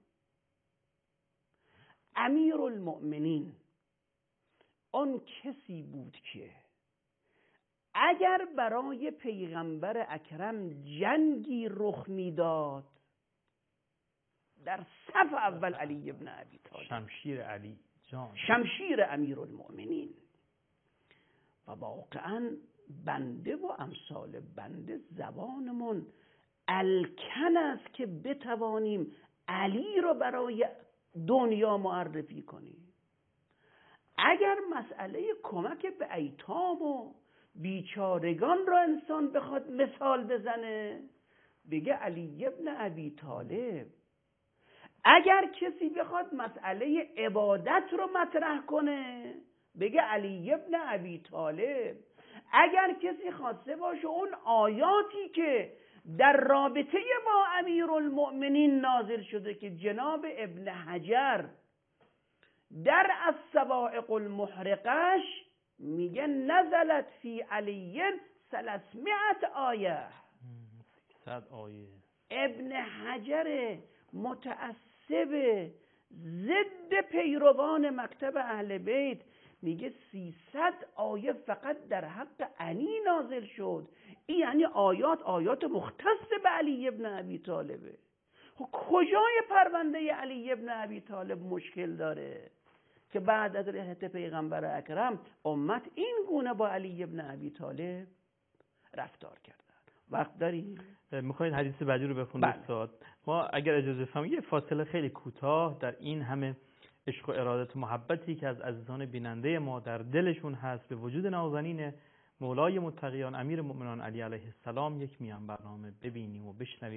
امیرالمؤمنین اون کسی بود که اگر برای پیغمبر اکرم جنگی رخ میداد، در صف اول علی ابن ابی طالب، شمشیر علی جان، شمشیر امیرالمؤمنین. و واقعا بنده و امثال بنده زبانمون الکن است که بتوانیم علی رو برای دنیا معرفی کنیم. اگر مسئله کمک به ایتام و بیچارگان را انسان بخواد مثال بزنه بگه علی ابن ابی طالب. اگر کسی بخواد مسئله عبادت رو مطرح کنه بگه علی ابن ابی طالب. اگر کسی خواسته باشه اون آیاتی که در رابطه با امیرالمؤمنین نازل شده که جناب ابن حجر در الصواعق المحرقش میگه نزلت فی علی 300 آیه. 100 آیه. ابن حجر متعصب ضد پیروان مکتب اهل بیت میگه 300 آیه فقط در حق علی نازل شد. این یعنی آیات مختص به علی ابن ابی طالبه. کجای پرونده علی ابن ابی طالب مشکل داره که بعد از رحلت پیغمبر اکرم امت این گونه با علی ابن ابی طالب رفتار کردن؟ وقت داری؟ میخواید حدیث بعدی رو بخونید استاد؟ ما اگر اجازه فرمایید یه فاصله خیلی کوتاه در این همه عشق و ارادت و محبتی که از عزیزان بیننده ما در دلشون هست به وجود نازنین مولای متقیان امیر مؤمنان علی علیه السلام یک میان برنامه ببینیم و بشنویم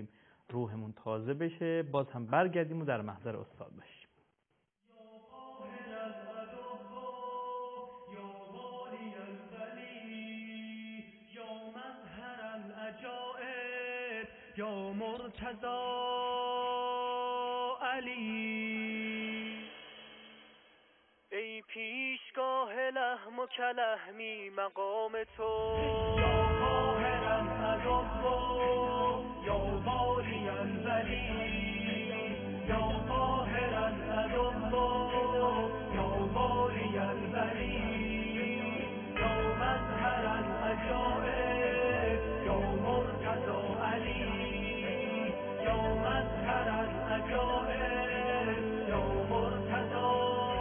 روحمون تازه بشه، باز هم برگردیم و در محضر استاد باشیم. یا مرتضی علی، ای پیشگاه لحم و کلحمی مقام تو، یا قاهرا عدو یا باریا ولی، یا قاهرا عدو یا باریا ولی، یا مظهر العجائب یا مرتضی علی، یا مظهر العجائب یا مرتضی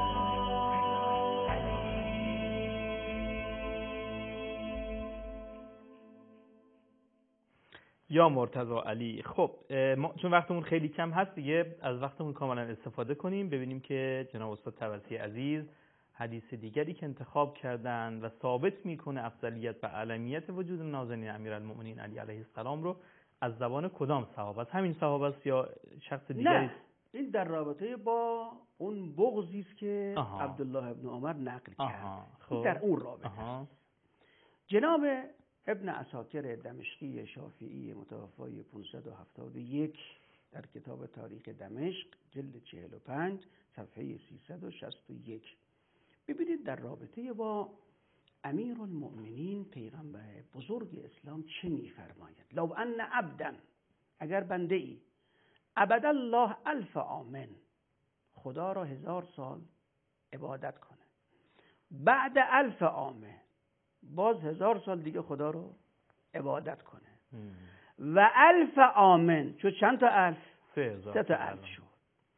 یا مرتضی علی. خب چون وقتمون خیلی کم هست دیگه از وقتمون کاملا استفاده کنیم، ببینیم که جناب استاد طبسی عزیز حدیث دیگری که انتخاب کردن و ثابت میکنه افضلیت و اعلمیت وجود نازنین امیرالمؤمنین علی علیه السلام رو از زبان کدام صحابه است؟ همین صحابه است یا شخص دیگری؟ نه، این در رابطه با اون بغضی است که عبدالله ابن عمر نقل کرد. خب. در اون رابطه جناب ابن عساکر دمشقی شافعی متوفای 571 در کتاب تاریخ دمشق جلد 45 صفحه 361 ببینید در رابطه با امیرالمؤمنین پیغمبر بزرگ اسلام چه می‌فرماید. لو ان عبدا، اگر بنده ای عبد الله 1000 عام، خدا را 1000 سال عبادت کنه، بعد 1000 عام باز 1000 سال دیگه خدا رو عبادت کنه و 1000 عام، چون چند تا الف؟ 3 تا الف شد.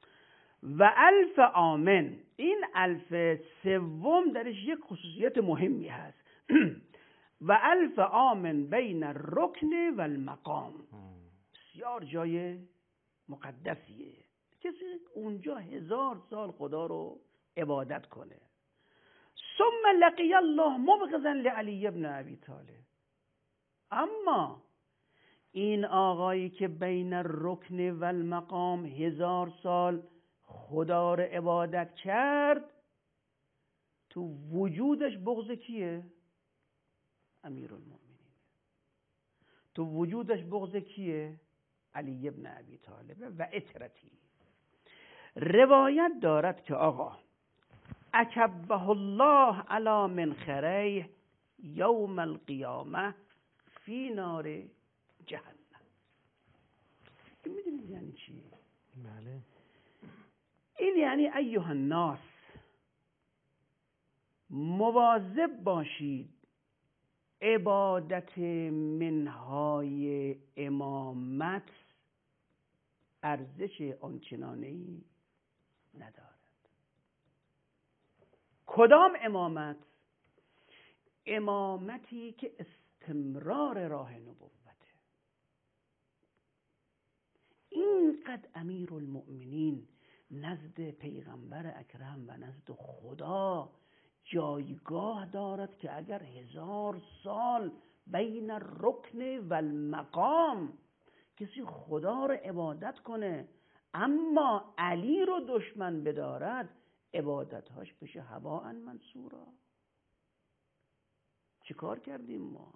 و 1000 عام، این الف سوم درش یک خصوصیت مهمی هست و 1000 عام بین الرکن و المقام، بسیار جای مقدسیه، کسی اونجا 1000 سال خدا رو عبادت کنه. ثم لقی الله مبغضا لعلی ابن ابی طالب، اما این آقایی که بین الرکن و المقام 1000 سال خدا رو عبادت کرد، تو وجودش بغض کیه؟ امیرالمؤمنین. تو وجودش بغض کیه؟ علی ابن ابی طالب و اطرتی. روایت دارد که آقا اکبه الله علی منخریه یوم القیامه فی نار جهنم. این میدونید یعنی چی؟ بله. این یعنی ایها الناس مواظب باشید عبادت منهای امامت ارزش آنچنانه‌ای ندارد. کدام امامت؟ امامتی که استمرار راه نبوته. اینقدر امیرالمؤمنین نزد پیغمبر اکرم و نزد خدا جایگاه دارد که اگر 1000 سال بین الرکن و المقام کسی خدا رو عبادت کنه اما علی رو دشمن بدارد، عبادتهاش بشه هباء منصورا. چه کار کردیم ما؟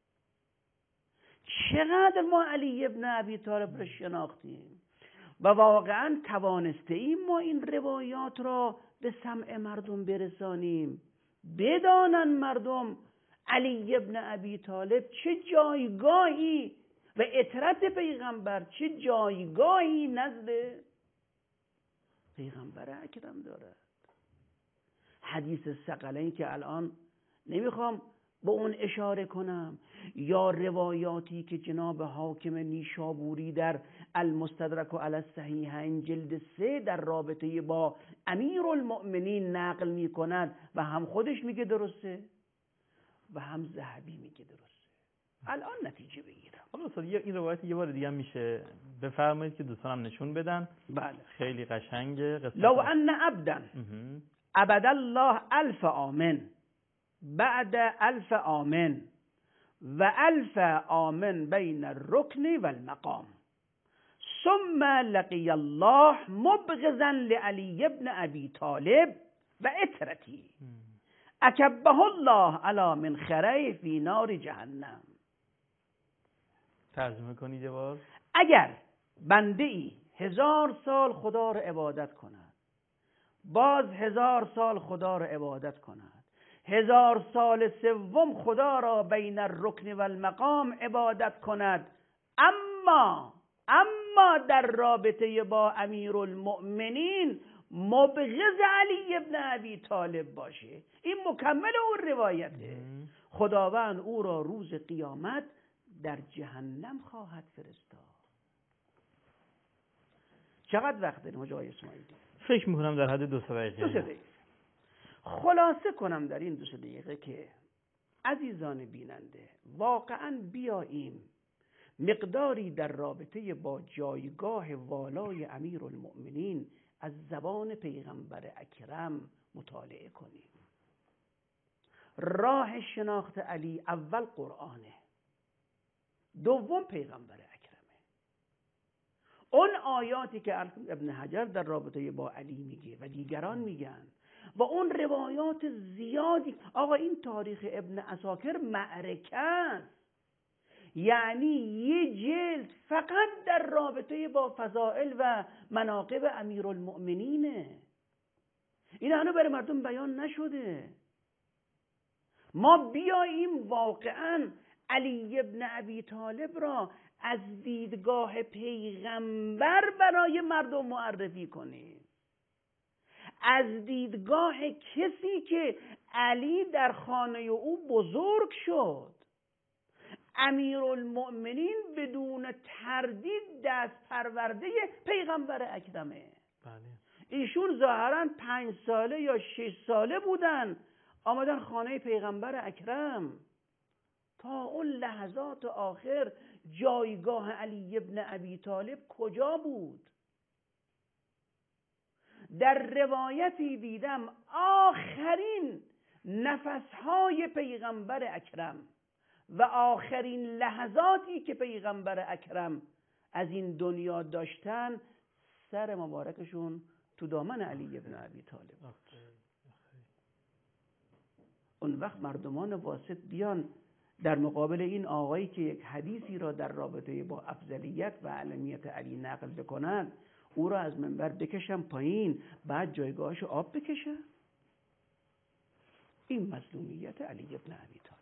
چقدر ما علی ابن ابی طالب رو شناختیم و واقعا توانسته ایم ما این روایات را به سمع مردم برسانیم، بدانن مردم علی ابن ابی طالب چه جایگاهی و اطرت پیغمبر چه جایگاهی نزد پیغمبر اکرم دارد. حدیث ثقلین که الان نمیخوام به اون اشاره کنم، یا روایاتی که جناب حاکم نیشابوری در المستدرک و علی الصحیحین جلد 3 در رابطه با امیرالمؤمنین نقل میکند و هم خودش میگه درسته و هم ذهبی میگه درسته. الان نتیجه بگیرم. حالا استاد این روایت یه بار دیگه میشه بفرمایید که دوستانم نشون بدن؟ بله. خیلی قشنگه. لو ان عبدا عبد الله 1000 عام بعد 1000 عام و 1000 عام بین الرکن و المقام ثم لقی الله مبغضا لعلی ابن ابی طالب و اطرتی اکبه الله علی منخره فی نار جهنم. ترجمه کنید یه بار. اگر بنده ای 1000 سال خدا رو عبادت کند، باز 1000 سال خدا رو عبادت کند، 1000 سال سوم خدا را بین الرکن و المقام عبادت کند، اما در رابطه با امیرالمؤمنین مبغض علی ابن ابی طالب باشه، این مکمل اون روایته، خداوند او را روز قیامت در جهنم خواهد فرستاد. چقدر وقت داریم آقای اسماعیلی؟ فکر میکنم در حد 2 دقیقه. 2 دقیقه. خلاصه کنم در این 2 دقیقه که عزیزان بیننده، واقعا بیاییم مقداری در رابطه با جایگاه والای امیرالمؤمنین از زبان پیغمبر اکرم مطالعه کنیم. راه شناخت علی اول قرآنه، دوم پیغمبر اکرمه. اون آیاتی که ابن حجر در رابطه با علی میگه و دیگران میگن و اون روایات زیادی. آقا این تاریخ ابن عساکر معرکه است، یعنی یه جلد فقط در رابطه با فضائل و مناقب امیرالمؤمنینه. این هنوز برای مردم بیان نشده. ما بیاییم واقعا علی ابن ابی طالب را از دیدگاه پیغمبر برای مردم معرفی کنیم، از دیدگاه کسی که علی در خانه او بزرگ شد. امیرالمؤمنین بدون تردید دست پرورده پیغمبر اکرمه. ایشون ظاهرا 5 ساله یا 6 ساله بودن آمدن خانه پیغمبر اکرم. تا اون لحظات آخر جایگاه علی ابن ابی طالب کجا بود؟ در روایتی دیدم آخرین نفسهای پیغمبر اکرم و آخرین لحظاتی که پیغمبر اکرم از این دنیا داشتن، سر مبارکشون تو دامن علی ابن ابی طالب. اون وقت مردمان واسط بیان در مقابل این آقایی که یک حدیثی را در رابطه با افضلیت و علمیت علی نقل بکنن، او را از منبر بکشن پایین، بعد جایگاهش آب بکشن. این مظلومیت علی ابن ابی طالب.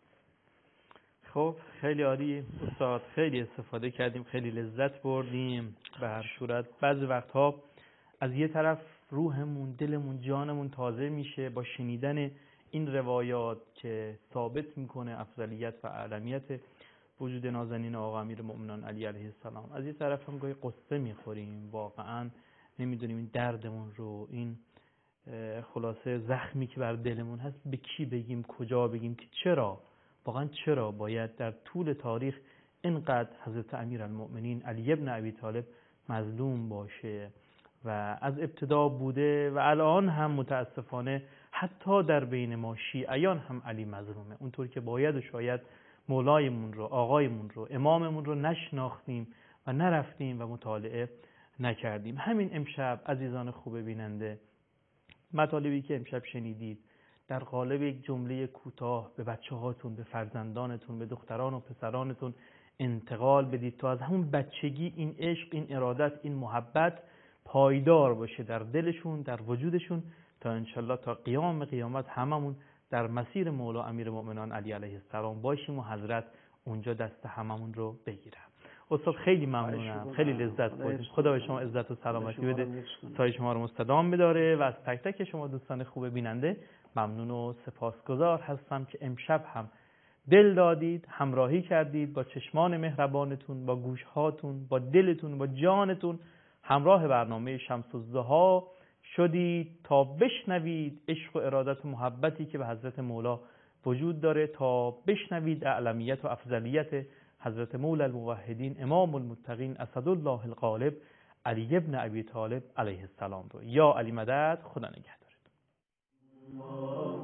خب خیلی عالی استاد، خیلی استفاده کردیم، خیلی لذت بردیم. به هر صورت بعضی وقتها از یه طرف روحمون، دلمون، جانمون تازه میشه با شنیدن این روایات که ثابت میکنه افضلیت و اعلمیت وجود نازنین آقا امیرالمؤمنین علی علیه السلام. از یه طرف هم گاهی قصه میخوریم، واقعا نمیدونیم این دردمون رو، این خلاصه زخمی که بر دلمون هست به کی بگیم، کجا بگیم، که چرا باید در طول تاریخ اینقدر حضرت امیرالمؤمنین علی ابن ابی طالب مظلوم باشه و از ابتدا بوده و الان هم متاسفانه حتی در بین ما شیعیان هم علی مظلومه، اونطور که باید و شاید مولایمون رو، آقایمون رو، اماممون رو نشناختیم و نرفتیم و مطالعه نکردیم. همین امشب عزیزان خوب بیننده، مطالبی که امشب شنیدید در قالب یک جمله کوتاه به بچه هاتون، به فرزندانتون، به دختران و پسرانتون انتقال بدید تا از همون بچگی این عشق، این ارادت، این محبت پایدار باشه در دلشون، در وجودشون، تا انشالله تا قیام قیامت هممون در مسیر مولا امیرالمؤمنین علی علیه السلام باشیم و حضرت اونجا دست هممون رو بگیرن. استاد خیلی ممنونم، خیلی لذت بردیم. خدا به شما عزت و سلامتی بده، سایه شما رو مستدام بداره و از تک تک شما دوستان خوب بیننده ممنون و سپاسگزار هستم که امشب هم دل دادید، همراهی کردید، با چشمان مهربانتون، با گوشهاتون، با دلتون، با جانتون همراه برنامه شمس الضحی شدید تا بشنوید عشق و ارادت و محبتی که به حضرت مولا وجود داره، تا بشنوید اعلمیت و افضلیت حضرت مولا الموحدین امام المتقین اسدالله الغالب علی ابن ابی طالب علیه السلام رو. یا علی مدد. خدا نگهدارت.